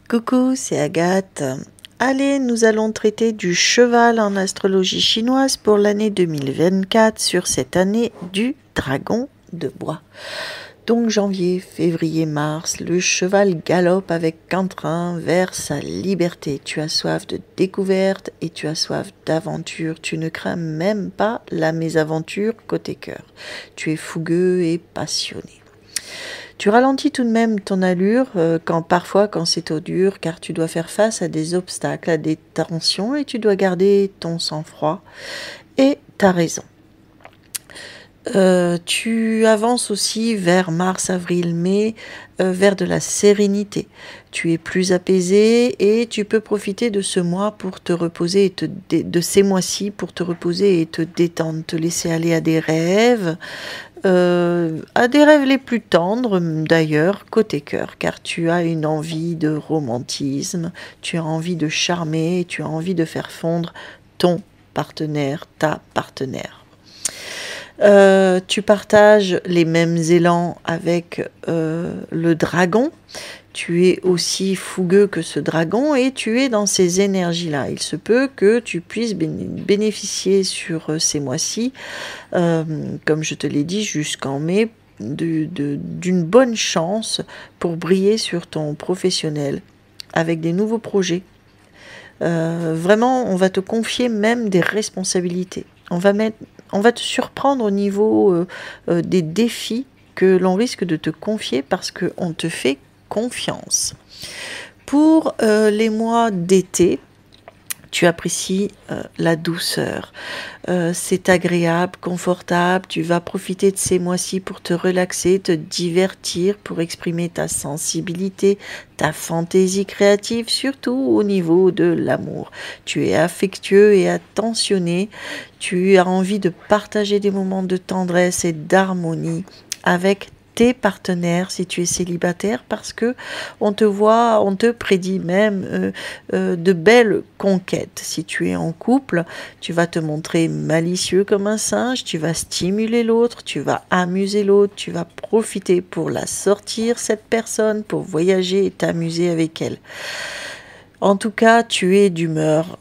Coucou, c'est Agathe. Allez, nous allons traiter du cheval en astrologie chinoise pour l'année 2024 sur cette année du dragon de bois. Donc janvier, février, mars, le cheval galope avec entrain vers sa liberté. Tu as soif de découverte et tu as soif d'aventure. Tu ne crains même pas la mésaventure côté cœur. Tu es fougueux et passionné. Tu ralentis tout de même ton allure quand c'est au dur, car tu dois faire face à des obstacles, à des tensions, et tu dois garder ton sang-froid et ta raison. Tu avances aussi vers mars, avril, mai, vers de la sérénité. Tu es plus apaisé et tu peux profiter de ce mois pour te reposer de ces mois-ci pour te reposer et te détendre, te laisser aller à des rêves les plus tendres d'ailleurs, côté cœur, car tu as une envie de romantisme, tu as envie de charmer, tu as envie de faire fondre ton partenaire, ta partenaire. Tu partages les mêmes élans avec le dragon. Tu es aussi fougueux que ce dragon et tu es dans ces énergies-là. Il se peut que tu puisses bénéficier sur ces mois-ci, comme je te l'ai dit, jusqu'en mai, d'une bonne chance pour briller sur ton professionnel avec des nouveaux projets. Vraiment, on va te confier même des responsabilités. On va te surprendre au niveau des défis que l'on risque de te confier parce qu'on te fait confiance. Pour les mois d'été, tu apprécies la douceur. C'est agréable, confortable. Tu vas profiter de ces mois-ci pour te relaxer, te divertir, pour exprimer ta sensibilité, ta fantaisie créative, surtout au niveau de l'amour. Tu es affectueux et attentionné. Tu as envie de partager des moments de tendresse et d'harmonie avec tes partenaires si tu es célibataire, parce que on te prédit même de belles conquêtes. Si tu es en couple, tu vas te montrer malicieux comme un singe, tu vas stimuler l'autre, tu vas amuser l'autre, tu vas profiter pour la sortir, cette personne, pour voyager et t'amuser avec elle. En tout cas, tu es d'humeur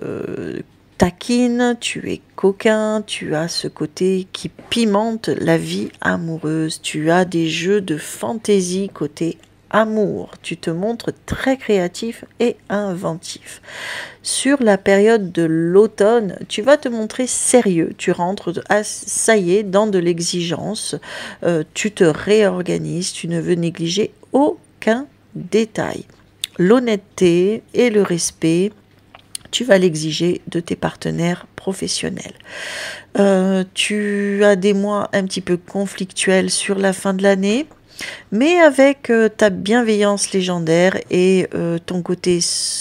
taquine, tu es coquin, tu as ce côté qui pimente la vie amoureuse, tu as des jeux de fantaisie côté amour, tu te montres très créatif et inventif. Sur la période de l'automne, tu vas te montrer sérieux, tu rentres, ça y est, dans de l'exigence, tu te réorganises, tu ne veux négliger aucun détail. L'honnêteté et le respect, tu vas l'exiger de tes partenaires professionnels. Tu as des mois un petit peu conflictuels sur la fin de l'année, mais avec ta bienveillance légendaire et ton côté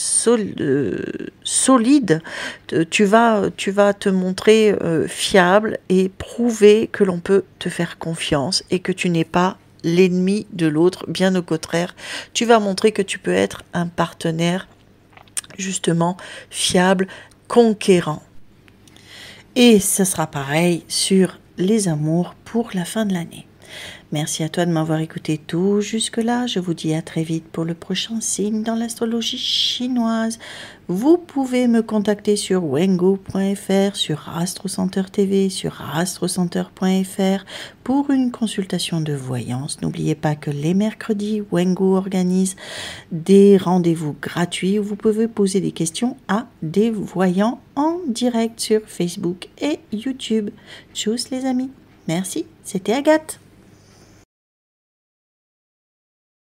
solide, tu vas te montrer fiable et prouver que l'on peut te faire confiance et que tu n'es pas l'ennemi de l'autre, bien au contraire. Tu vas montrer que tu peux être un partenaire justement fiable, conquérant. Et ce sera pareil sur les amours pour la fin de l'année. Merci à toi de m'avoir écouté tout jusque-là. Je vous dis à très vite pour le prochain signe dans l'astrologie chinoise. Vous pouvez me contacter sur wengu.fr, sur Astro Center TV, sur astrocenter.fr pour une consultation de voyance. N'oubliez pas que les mercredis, Wengu organise des rendez-vous gratuits où vous pouvez poser des questions à des voyants en direct sur Facebook et YouTube. Tchuss les amis. Merci, c'était Agathe.